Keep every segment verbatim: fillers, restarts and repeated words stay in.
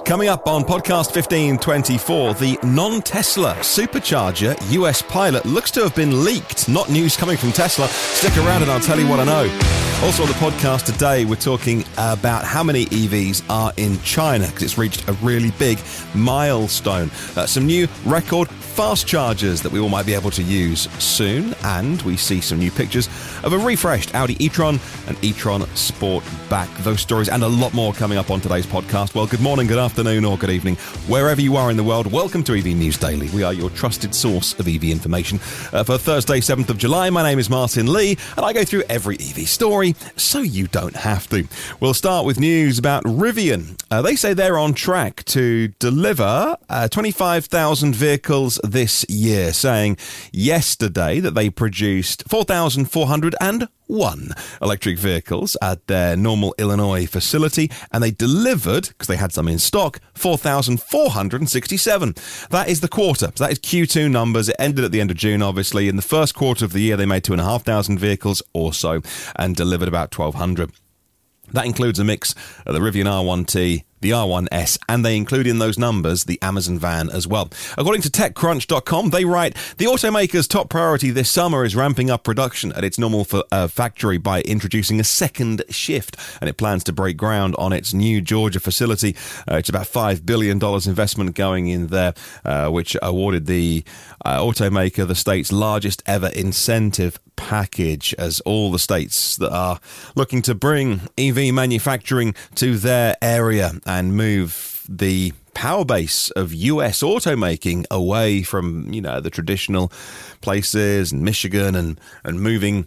Coming up on podcast fifteen twenty-four, the non-Tesla supercharger U S pilot looks to have been leaked. Not news coming from Tesla. Stick around and I'll tell you what I know. Also on the podcast today, we're talking about how many E Vs are in China because it's reached a really big milestone. Uh, some new record fast chargers that we all might be able to use soon, and we see some new pictures of a refreshed Audi e-tron and e-tron Sportback. Those stories and a lot more coming up on today's podcast. Well, good morning, good afternoon, or good evening, wherever you are in the world. Welcome to E V News Daily. We are your trusted source of E V information. Uh, for Thursday, seventh of July, my name is Martin Lee, and I go through every E V story so you don't have to. We'll start with news about Rivian. Uh, they say they're on track to deliver uh, twenty-five thousand vehicles this year, saying yesterday that they produced four thousand four hundred one electric vehicles at their Normal, Illinois facility, and they delivered, because they had some in stock, four thousand four hundred sixty-seven. That is the quarter. So that is Q two numbers. It ended at the end of June, obviously. In the first quarter of the year, they made two thousand five hundred vehicles or so and delivered about twelve hundred. That includes a mix of the Rivian R one T, the R one S, and they include in those numbers the Amazon van as well. According to TechCrunch dot com, they write, the automaker's top priority this summer is ramping up production at its Normal for, uh, factory by introducing a second shift, and it plans to break ground on its new Georgia facility. Uh, it's about five billion dollars investment going in there, uh, which awarded the uh, automaker the state's largest ever incentive package, as all the states that are looking to bring E V manufacturing to their area and move the power base of U S automaking away from, you know, the traditional places in Michigan and, and moving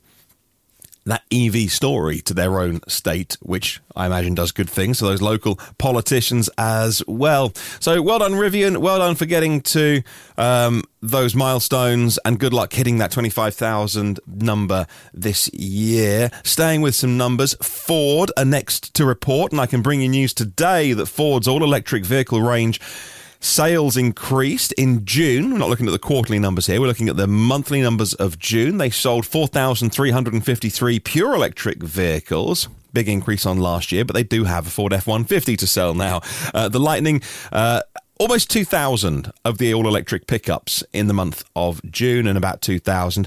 that E V story to their own state, which I imagine does good things for those local politicians as well. So well done, Rivian. Well done for getting to um, those milestones, and good luck hitting that twenty-five thousand number this year. Staying with some numbers, Ford are next to report, and I can bring you news today that Ford's all-electric vehicle range sales increased in June. We're not looking at the quarterly numbers here. We're looking at the monthly numbers of June. They sold four thousand three hundred fifty-three pure electric vehicles. Big increase on last year, but they do have a Ford F one fifty to sell now. Uh, the Lightning, uh, almost two thousand of the all-electric pickups in the month of June, and about two thousand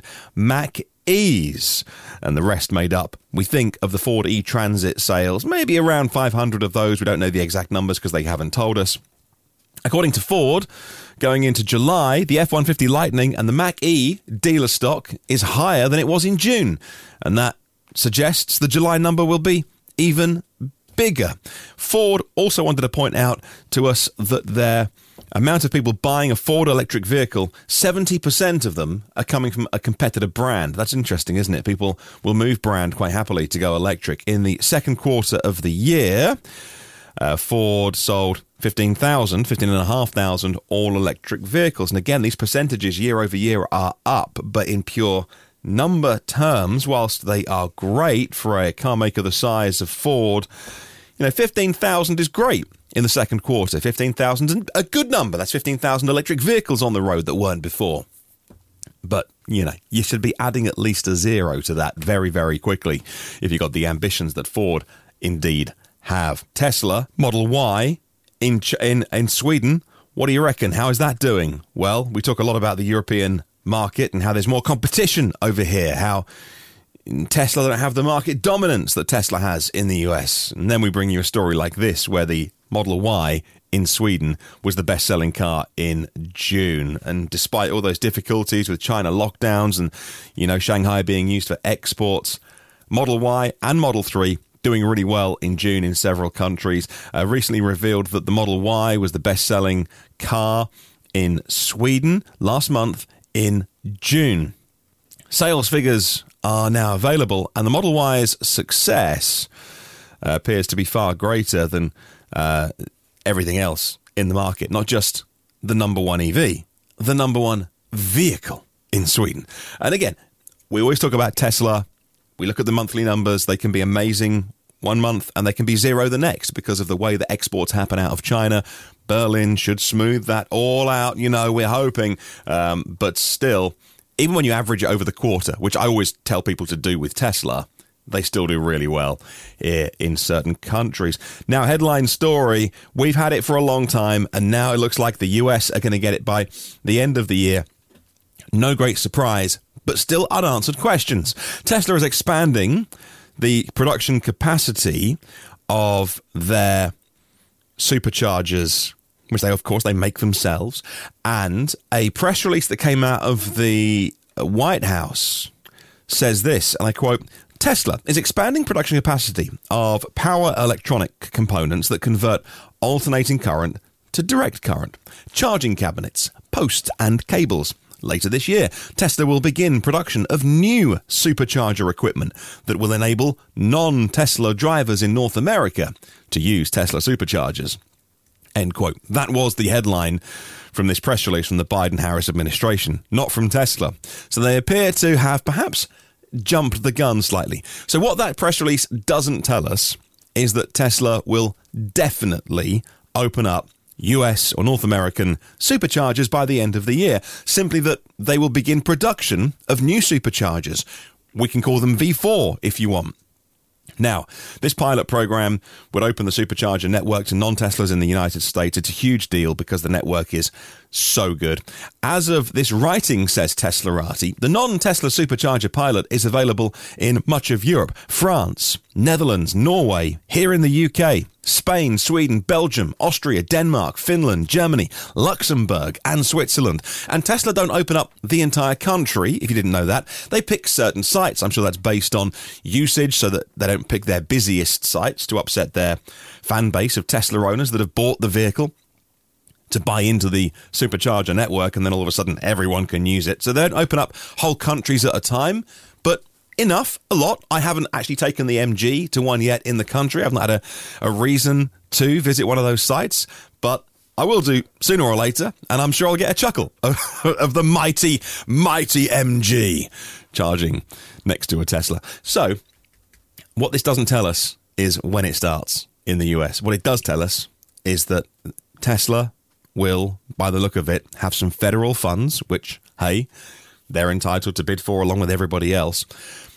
Mach-E's. And the rest made up, we think, of the Ford E-Transit sales. Maybe around five hundred of those. We don't know the exact numbers because they haven't told us. According to Ford, going into July, the F one fifty Lightning and the Mach-E dealer stock is higher than it was in June. And that suggests the July number will be even bigger. Ford also wanted to point out to us that their amount of people buying a Ford electric vehicle, seventy percent of them are coming from a competitor brand. That's interesting, isn't it? People will move brand quite happily to go electric. In the second quarter of the year, uh, Ford sold fifteen thousand, fifteen thousand five hundred all-electric vehicles. And again, these percentages year over year are up, but in pure number terms, whilst they are great for a car maker the size of Ford, you know, fifteen thousand is great in the second quarter. fifteen thousand is a good number. That's fifteen thousand electric vehicles on the road that weren't before. But, you know, you should be adding at least a zero to that very, very quickly if you've got the ambitions that Ford indeed have. Tesla Model Y in in in Sweden, what do you reckon? How is that doing? Well, we talk a lot about the European market and how there's more competition over here, how Tesla don't have the market dominance that Tesla has in the U S. And then we bring you a story like this, where the Model Y in Sweden was the best-selling car in June. And despite all those difficulties with China lockdowns and, you know, Shanghai being used for exports, Model Y and Model three doing really well in June in several countries. Uh, recently revealed that the Model Y was the best-selling car in Sweden last month in June. Sales figures are now available, and the Model Y's success uh, appears to be far greater than uh, everything else in the market. Not just the number one E V, the number one vehicle in Sweden. And again, we always talk about Tesla. We look at the monthly numbers. They can be amazing one month and they can be zero the next because of the way that exports happen out of China. Berlin should smooth that all out, you know, we're hoping. Um, but still, even when you average it over the quarter, which I always tell people to do with Tesla, they still do really well here in certain countries. Now, headline story, we've had it for a long time, and now it looks like the U S are going to get it by the end of the year. No great surprise, but still unanswered questions. Tesla is expanding the production capacity of their superchargers, which they, of course, they make themselves, and a press release that came out of the White House says this, and I quote, Tesla is expanding production capacity of power electronic components that convert alternating current to direct current, charging cabinets, posts and cables. Later this year, Tesla will begin production of new supercharger equipment that will enable non-Tesla drivers in North America to use Tesla superchargers. End quote. That was the headline from this press release from the Biden-Harris administration, not from Tesla. So they appear to have perhaps jumped the gun slightly. So what that press release doesn't tell us is that Tesla will definitely open up U S or North American superchargers by the end of the year. Simply that they will begin production of new superchargers. We can call them V four if you want. Now, this pilot program would open the supercharger network to non-Teslas in the United States. It's a huge deal because the network is so good. As of this writing, says Teslarati, the non-Tesla supercharger pilot is available in much of Europe, France, Netherlands, Norway, here in the U K, Spain, Sweden, Belgium, Austria, Denmark, Finland, Germany, Luxembourg, and Switzerland. And Tesla don't open up the entire country, if you didn't know that. They pick certain sites. I'm sure that's based on usage so that they don't pick their busiest sites to upset their fan base of Tesla owners that have bought the vehicle to buy into the supercharger network, and then all of a sudden everyone can use it. So they don't open up whole countries at a time, but enough, a lot. I haven't actually taken the M G to one yet in the country. I've not had a, a reason to visit one of those sites, but I will do sooner or later, and I'm sure I'll get a chuckle of, of the mighty, mighty M G charging next to a Tesla. So what this doesn't tell us is when it starts in the U S. What it does tell us is that Tesla will, by the look of it, have some federal funds, which, hey, they're entitled to bid for along with everybody else,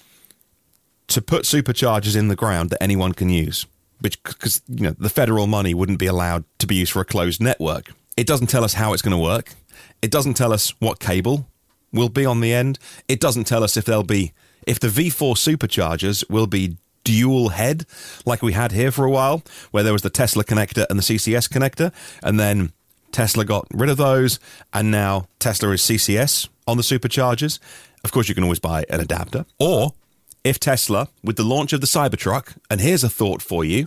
to put superchargers in the ground that anyone can use. Because, you know, the federal money wouldn't be allowed to be used for a closed network. It doesn't tell us how it's going to work. It doesn't tell us what cable will be on the end. It doesn't tell us if there'll be, if the V four superchargers will be dual head, like we had here for a while, where there was the Tesla connector and the C C S connector, and then Tesla got rid of those, and now Tesla is C C S on the superchargers. Of course, you can always buy an adapter. Or if Tesla, with the launch of the Cybertruck, and here's a thought for you,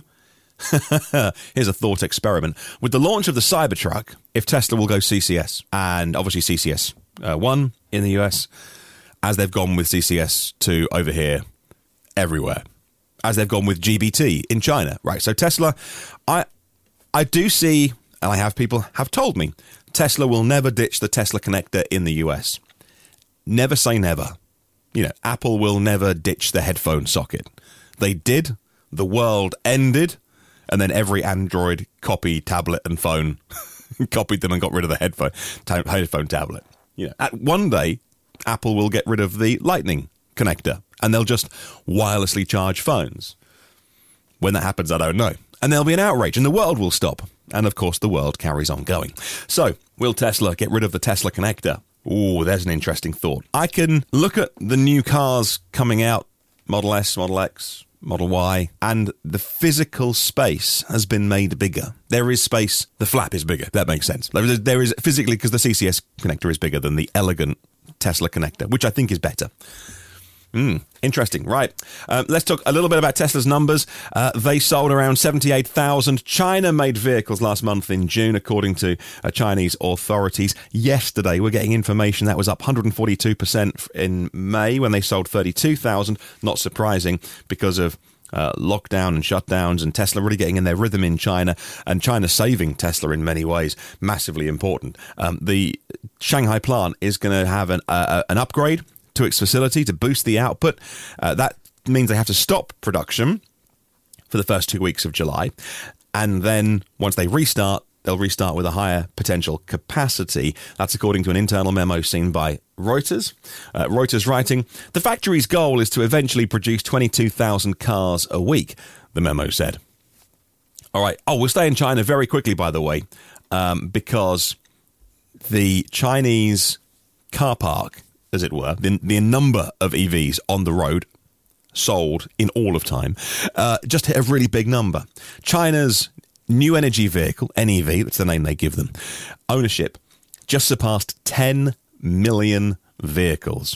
here's a thought experiment. With the launch of the Cybertruck, if Tesla will go C C S, and obviously C C S uh, one in the U S, as they've gone with C C S two over here, everywhere, as they've gone with G B T in China, right? So Tesla, I, I do see, and I have people have told me, Tesla will never ditch the Tesla connector in the U S. Never say never. You know, Apple will never ditch the headphone socket. They did, the world ended, and then every Android copy tablet and phone copied them and got rid of the headphone ta- headphone tablet. You know, at one day, Apple will get rid of the Lightning connector, and they'll just wirelessly charge phones. When that happens, I don't know. And there'll be an outrage, and the world will stop. And, of course, the world carries on going. So, will Tesla get rid of the Tesla connector? Ooh, there's an interesting thought. I can look at the new cars coming out, Model S, Model X, Model Y, and the physical space has been made bigger. There is space. The flap is bigger. That makes sense. There is, there is physically, because the C C S connector is bigger than the elegant Tesla connector, which I think is better. Hmm, interesting. Right. Uh, let's talk a little bit about Tesla's numbers. Uh, they sold around seventy-eight thousand China-made vehicles last month in June, according to uh, Chinese authorities. Yesterday, we're getting information that was up one hundred forty-two percent in May when they sold thirty-two thousand. Not surprising because of uh, lockdown and shutdowns, and Tesla really getting in their rhythm in China, and China saving Tesla in many ways. Massively important. Um, the Shanghai plant is going to have an, uh, an upgrade to its facility to boost the output. Uh, that means they have to stop production for the first two weeks of July. And then once they restart, they'll restart with a higher potential capacity. That's according to an internal memo seen by Reuters. Uh, Reuters writing, the factory's goal is to eventually produce twenty-two thousand cars a week, the memo said. All right. Oh, we'll stay in China very quickly, by the way, um, because the Chinese car park, as it were, the, the number of E Vs on the road sold in all of time, uh, just hit a really big number. China's new energy vehicle, N E V, that's the name they give them, ownership just surpassed ten million vehicles.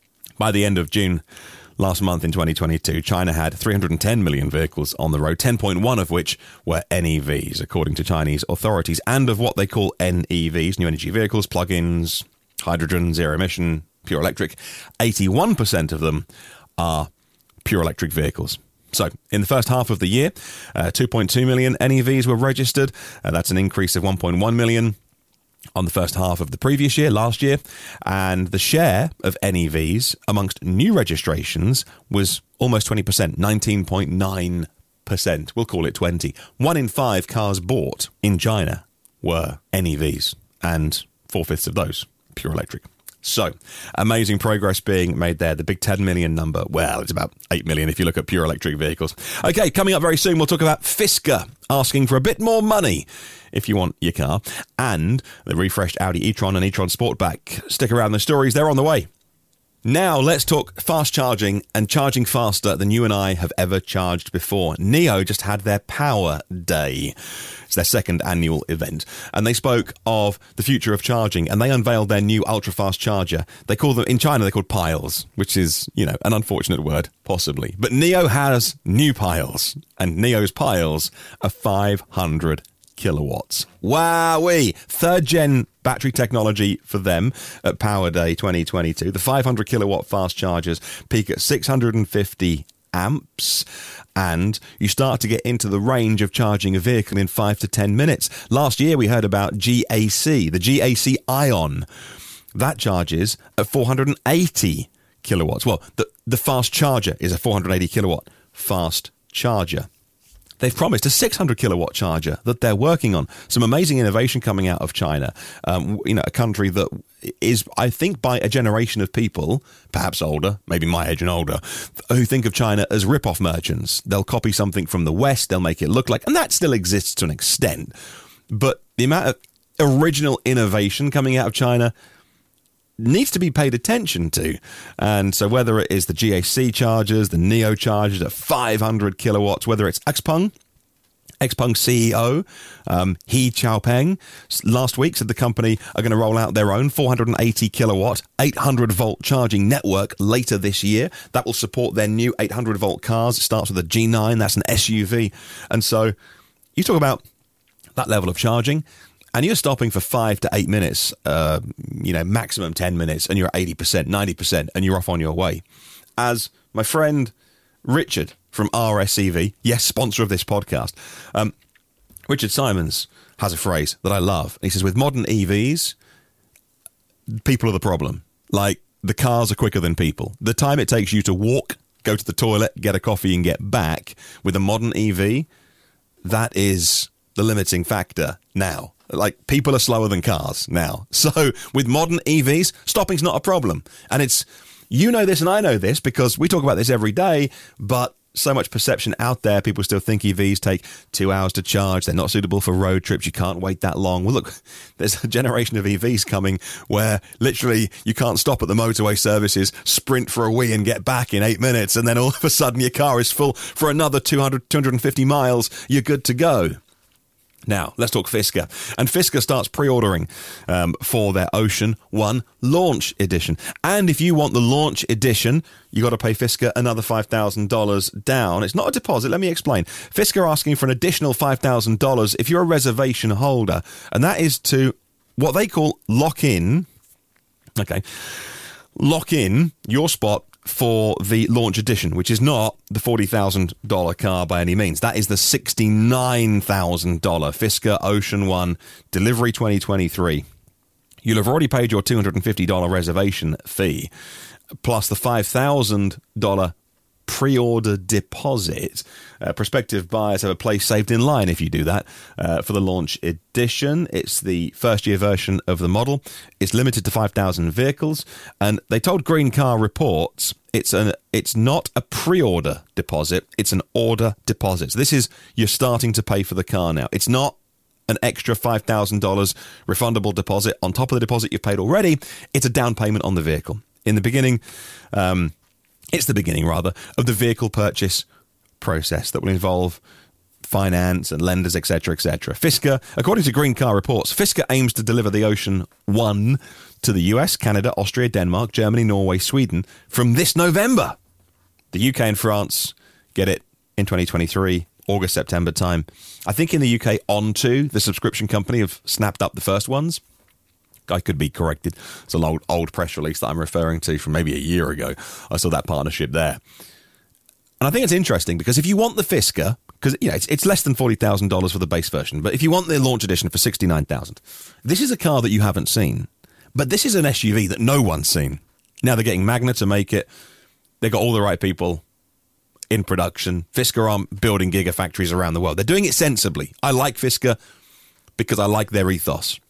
By the end of June last month in twenty twenty-two, China had three hundred ten million vehicles on the road, ten point one of which were N E Vs, according to Chinese authorities, and of what they call N E Vs, new energy vehicles, plug-ins, hydrogen, zero emission, pure electric, eighty-one percent of them are pure electric vehicles. So, in the first half of the year, uh, two point two million N E Vs were registered. Uh, that's an increase of one point one million on the first half of the previous year, last year. And the share of N E Vs amongst new registrations was almost twenty percent, nineteen point nine percent. We'll call it twenty. One in five cars bought in China were N E Vs, and four-fifths of those pure electric. So, amazing progress being made there. The big ten million number, well, it's about eight million if you look at pure electric vehicles. Okay, coming up very soon, we'll talk about Fisker asking for a bit more money if you want your car, and the refreshed Audi e-tron and e-tron Sportback. Stick around, the stories, they're on the way. Now, let's talk fast charging and charging faster than you and I have ever charged before. NIO just had their Power Day. It's their second annual event. And they spoke of the future of charging, and they unveiled their new ultra-fast charger. They call them, in China, they're called piles, which is, you know, an unfortunate word, possibly. But NIO has new piles, and NIO's piles are five hundred kilowatts. Wowee! Third gen battery technology for them at Power Day twenty twenty-two. The five hundred kilowatt fast chargers peak at six hundred fifty amps, and you start to get into the range of charging a vehicle in five to ten minutes. Last year we heard about G A C, the G A C Ion. That charges at four hundred eighty kilowatts. Well, the, the fast charger is a four hundred eighty kilowatt fast charger. They've promised a six hundred kilowatt charger that they're working on. Some amazing innovation coming out of China. Um, you know, a country that is, I think, by a generation of people, perhaps older, maybe my age and older, who think of China as rip-off merchants. They'll copy something from the West, they'll make it look like, and that still exists to an extent. But the amount of original innovation coming out of China needs to be paid attention to. And so whether it is the G A C chargers, the NIO chargers at five hundred kilowatts, whether it's Xpeng, Xpeng C E O, um, He Xiaopeng, last week said the company are going to roll out their own four hundred eighty kilowatt, eight hundred volt charging network later this year. That will support their new eight hundred volt cars. It starts with a G nine, that's an S U V. And so you talk about that level of charging, and you're stopping for five to eight minutes, uh, you know, maximum ten minutes, and you're at eighty percent, ninety percent, and you're off on your way. As my friend Richard from R S E V, yes, sponsor of this podcast, um, Richard Simons has a phrase that I love. He says, with modern E Vs, people are the problem. Like, the cars are quicker than people. The time it takes you to walk, go to the toilet, get a coffee, and get back, with a modern E V, that is the limiting factor now. Like, people are slower than cars now. So with modern E Vs, stopping's not a problem. And it's, you know this and I know this because we talk about this every day, but so much perception out there. People still think E Vs take two hours to charge. They're not suitable for road trips. You can't wait that long. Well, look, there's a generation of E Vs coming where literally you can't stop at the motorway services, sprint for a wee and get back in eight minutes. And then all of a sudden your car is full for another two hundred, two hundred fifty miles. You're good to go. Now, let's talk Fisker. And Fisker starts pre-ordering um, for their Ocean One Launch Edition. And if you want the Launch Edition, you got to pay Fisker another five thousand dollars down. It's not a deposit. Let me explain. Fisker are asking for an additional five thousand dollars if you're a reservation holder. And that is to what they call lock in. Okay. Lock in your spot for the Launch Edition, which is not the forty thousand dollars car by any means. That is the sixty-nine thousand dollars Fisker Ocean One Delivery twenty twenty-three. You'll have already paid your two hundred fifty dollars reservation fee, plus the five thousand dollars pre-order deposit. Uh, prospective buyers have a place saved in line if you do that. Uh, for the launch edition, it's the first-year version of the model. It's limited to five thousand vehicles, and they told Green Car Reports it's an it's not a pre-order deposit, it's an order deposit. So this is, you're starting to pay for the car now. It's not an extra five thousand dollars refundable deposit on top of the deposit you've paid already. It's a down payment on the vehicle. In the beginning, um, it's the beginning, rather, of the vehicle purchase process that will involve finance and lenders, et cetera, et cetera. Fisker, according to Green Car Reports, Fisker aims to deliver the Ocean One to the U S, Canada, Austria, Denmark, Germany, Norway, Sweden from this November. The U K and France get it in twenty twenty-three, August, September time. I think in the U K, Onto, the subscription company, have snapped up the first ones. I could be corrected. It's an old, old press release that I'm referring to from maybe a year ago. I saw that partnership there. And I think it's interesting because if you want the Fisker, because you know it's, it's less than forty thousand dollars for the base version, but if you want the launch edition for sixty-nine thousand dollars, this is a car that you haven't seen. But this is an S U V that no one's seen. Now they're getting Magna to make it. They've got all the right people in production. Fisker aren't building gigafactories around the world. They're doing it sensibly. I like Fisker because I like their ethos.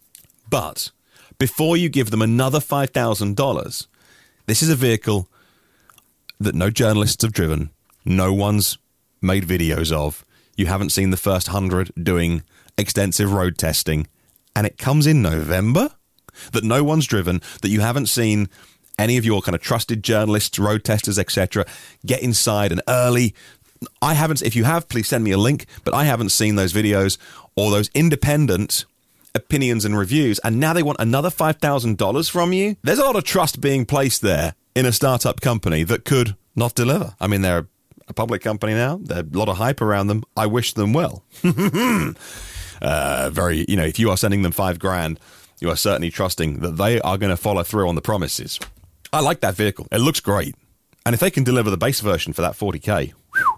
But before you give them another five thousand dollars, this is a vehicle that no journalists have driven, no one's made videos of, you haven't seen the first hundred doing extensive road testing, and it comes in November, that no one's driven, that you haven't seen any of your kind of trusted journalists, road testers, et cetera, get inside and early. I haven't, if you have, please send me a link, but I haven't seen those videos or those independent opinions and reviews, and now they want another five thousand dollars from you. There's a lot of trust being placed there in a startup company that could not deliver. I mean, they're a public company now. There's a lot of hype around them. I wish them well. uh, very, you know, if you are sending them five grand, you are certainly trusting that they are going to follow through on the promises. I like that vehicle. It looks great. And if they can deliver the base version for that forty K, whew,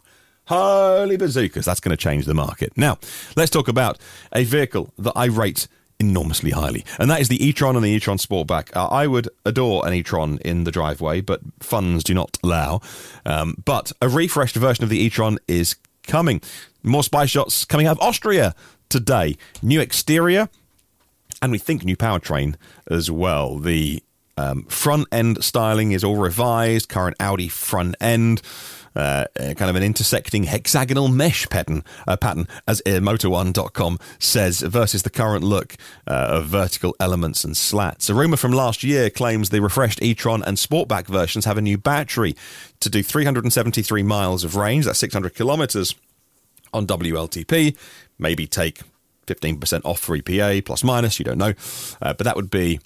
holy bazookas, that's going to change the market. Now, let's talk about a vehicle that I rate enormously highly, and that is the e-tron and the e-tron Sportback. Uh, I would adore an e-tron in the driveway, but funds do not allow. Um, but a refreshed version of the e-tron is coming. More spy shots coming out of Austria today. New exterior, and we think new powertrain as well. The um, front end styling is all revised, current Audi front end. Uh, kind of an intersecting hexagonal mesh pattern, uh, pattern as motor one dot com says, versus the current look uh, of vertical elements and slats. A rumour from last year claims the refreshed e-tron and Sportback versions have a new battery to do three hundred seventy-three miles of range, that's six hundred kilometres on W L T P, maybe take fifteen percent off for E P A, plus minus, you don't know, uh, but that would be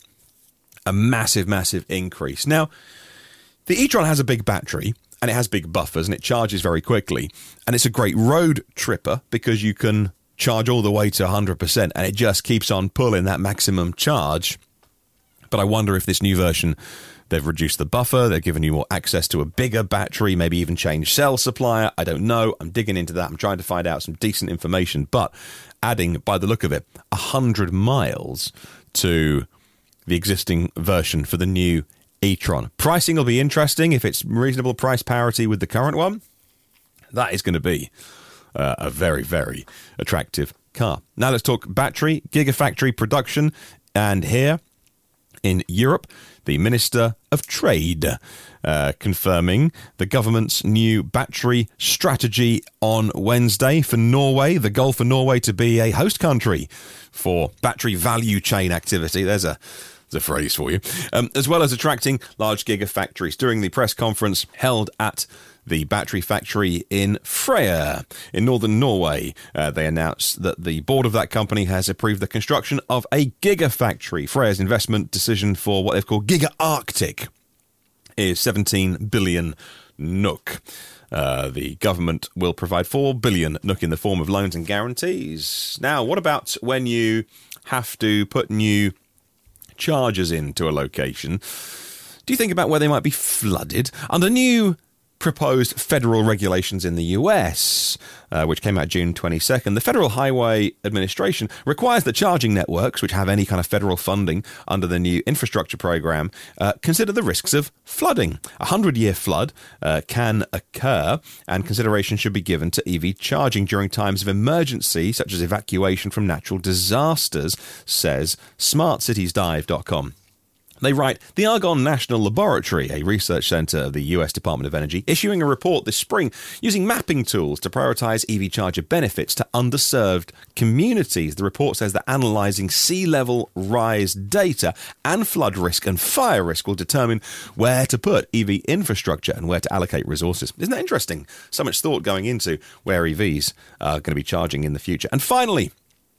a massive, massive increase. Now, the e-tron has a big battery, and it has big buffers, and it charges very quickly. And it's a great road tripper because you can charge all the way to one hundred percent, and it just keeps on pulling that maximum charge. But I wonder if this new version, they've reduced the buffer, they've given you more access to a bigger battery, maybe even changed cell supplier. I don't know. I'm digging into that. I'm trying to find out some decent information. But adding, by the look of it, one hundred miles to the existing version for the new e-tron. Pricing will be interesting. If it's reasonable price parity with the current one, that is going to be uh, a very, very attractive car. Now let's talk battery, gigafactory production. And here in Europe, the Minister of Trade uh, confirming the government's new battery strategy on Wednesday for Norway. The goal for Norway to be a host country for battery value chain activity. There's a There's a phrase for you. Um, as well as attracting large gigafactories. During the press conference held at the battery factory in Freyr in northern Norway, uh, they announced that the board of that company has approved the construction of a gigafactory. Freyr's investment decision for what they've called Giga Arctic is seventeen billion NOK. Uh, the government will provide four billion NOK in the form of loans and guarantees. Now, what about when you have to put new chargers into a location? Do you think about where they might be flooded? Under new proposed federal regulations in the U S, uh, which came out June twenty-second. The Federal Highway Administration requires that charging networks, which have any kind of federal funding under the new infrastructure program, uh, consider the risks of flooding. A hundred-year flood uh, can occur, and consideration should be given to E V charging during times of emergency, such as evacuation from natural disasters, says smart cities dive dot com. They write, the Argonne National Laboratory, a research centre of the U S Department of Energy, issuing a report this spring using mapping tools to prioritise E V charger benefits to underserved communities. The report says that analysing sea level rise data and flood risk and fire risk will determine where to put E V infrastructure and where to allocate resources. Isn't that interesting? So much thought going into where E Vs are going to be charging in the future. And finally,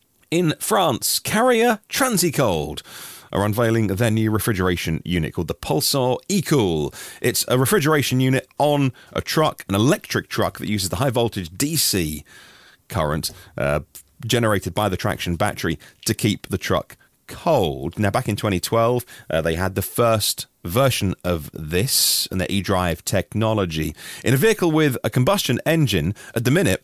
in France, Carrier Transicold are unveiling their new refrigeration unit called the Pulsar eCool. It's a refrigeration unit on a truck, an electric truck that uses the high voltage D C current uh, generated by the traction battery to keep the truck cold. Now, back in twenty twelve, uh, they had the first version of this and their eDrive technology. In a vehicle with a combustion engine, at the minute,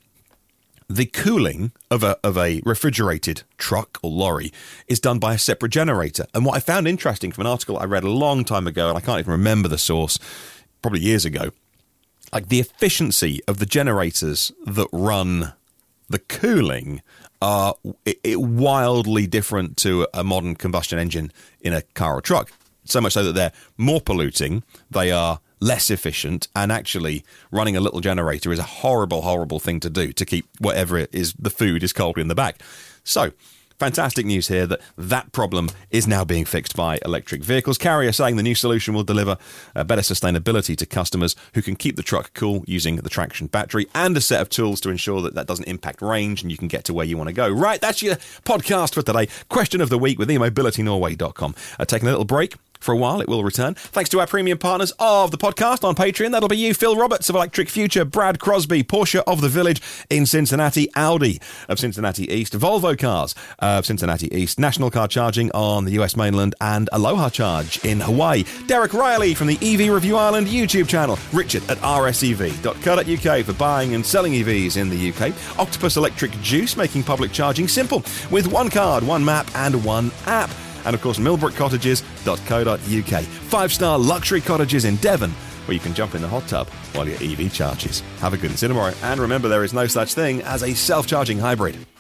the cooling of a of a refrigerated truck or lorry is done by a separate generator. And what I found interesting from an article I read a long time ago, and I can't even remember the source, probably years ago, like the efficiency of the generators that run the cooling are it, it wildly different to a modern combustion engine in a car or truck. So much so that they're more polluting, they are less efficient, and actually running a little generator is a horrible, horrible thing to do to keep whatever it is, the food is cold in the back. So, fantastic news here that that problem is now being fixed by electric vehicles. Carrier saying the new solution will deliver uh, better sustainability to customers who can keep the truck cool using the traction battery, and a set of tools to ensure that that doesn't impact range and you can get to where you want to go. Right, that's your podcast for today. Question of the week with e mobility norway dot com. Uh, taking a little break. For a while, it will return. Thanks to our premium partners of the podcast on Patreon. That'll be you, Phil Roberts of Electric Future, Brad Crosby, Porsche of the Village in Cincinnati, Audi of Cincinnati East, Volvo Cars of Cincinnati East, National Car Charging on the U S mainland, and Aloha Charge in Hawaii. Derek Riley from the E V Review Ireland YouTube channel. Richard at r s e v dot co dot u k for buying and selling E Vs in the U K. Octopus Electric Juice, making public charging simple with one card, one map, and one app. And of course, millbrook cottages dot co dot u k. Five-star luxury cottages in Devon, where you can jump in the hot tub while your E V charges. Have a good one. See you tomorrow. And remember, there is no such thing as a self-charging hybrid.